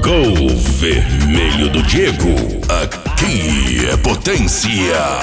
Gol vermelho do Diego, aqui é potência.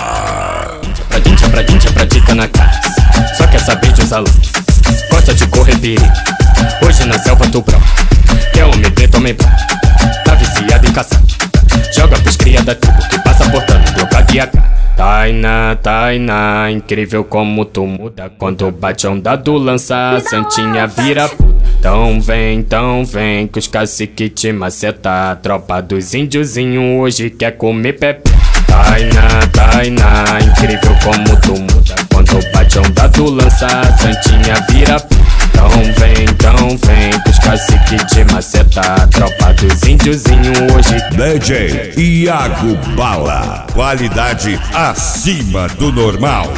Pratica na casa, só quer saber de usar luz. Gosta de correr perigo, hoje na selva tu brão. Quer homem preto, homem branco, tá viciado em caçar. Joga pros cria da tribo que passa portando bloca de AK. Tainá, incrível como tu muda. Quando bate a onda do lança, a santinha vira puta. Então vem, que os cacique te maceta. A tropa dos índiozinho hoje quer comer pepe. Tainá, incrível como tu muda. Quando bate a onda do lança, a santinha vira puta. Então vem, que os cacique te maceta. A tropa dos índiozinho hoje DJ Iago Bala, qualidade acima do normal.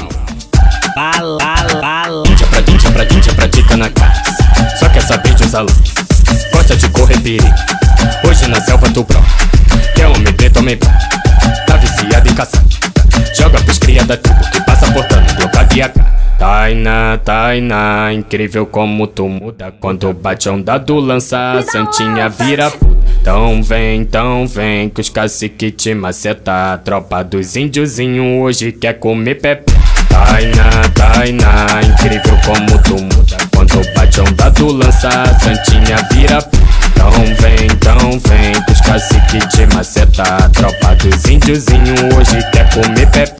Pratica na casa, só quer saber de usar luz. Gosta de correr perigo, hoje na selva tu brão. Quer homem preto, homem branco, tá viciado em caçar. Joga pros cria da tribo que passa portando bloca de AK. Tainá, incrível como tu muda. Quando bate a onda do lança, a santinha vira puta. Então vem, que os cacique te maceta. A tropa dos índiozinho hoje quer comer pepe. Tainá, incrível como tu muda. Quando bate a onda do lança, a santinha vira puta. Então vem, que os cacique te maceta. A tropa dos índiozinho hoje quer comer pepe.